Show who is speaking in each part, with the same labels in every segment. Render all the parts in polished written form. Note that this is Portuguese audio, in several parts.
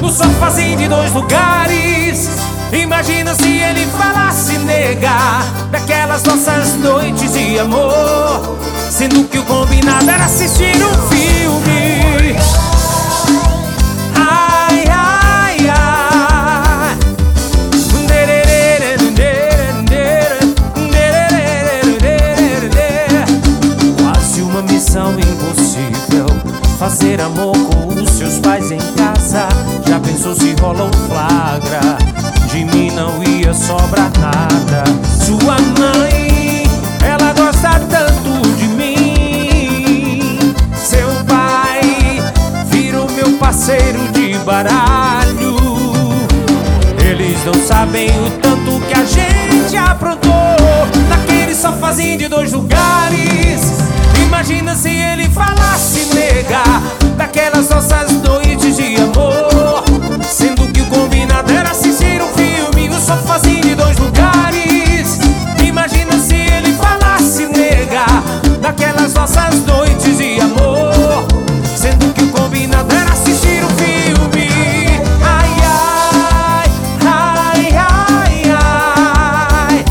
Speaker 1: o sofazinho de 2 lugares. Imagina se ele falasse negar daquelas nossas noites de amor, sendo que o combinado era assistir um filme. Ai, ai, ai. Quase uma missão impossível, fazer amor com os seus pais em casa. Já pensou se rola um flagra? De mim não ia sobrar nada. Sua mãe, ela gosta tanto de mim. Seu pai vira o meu parceiro de baralho. Eles não sabem o tanto que a gente aprontou naquele sofazinho de 2 lugares. Imagina se ele falasse negar daquelas nossas noites de amor, sendo que o combinado era assistir um filme, o sofazinho de 2 lugares. Imagina se ele falasse negar daquelas nossas noites de amor, sendo que o combinado era assistir um filme. Ai, ai, ai, ai, ai.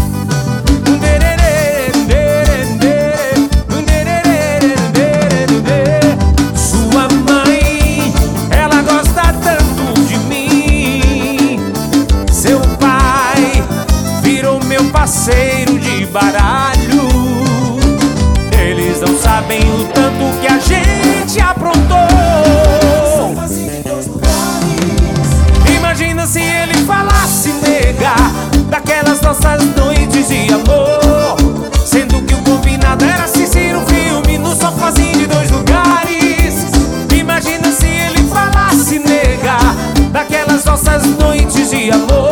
Speaker 1: Sua mãe, ela gosta tanto de mim. Seu pai virou meu parceiro de baralho. Eles não sabem o tanto que a gente aprontou. Imagina se ele falasse negar daquelas nossas noites de amor, sendo que o combinado era assistir um filme no sofazinho de 2 lugares. Imagina se ele falasse negar daquelas nossas noites de amor,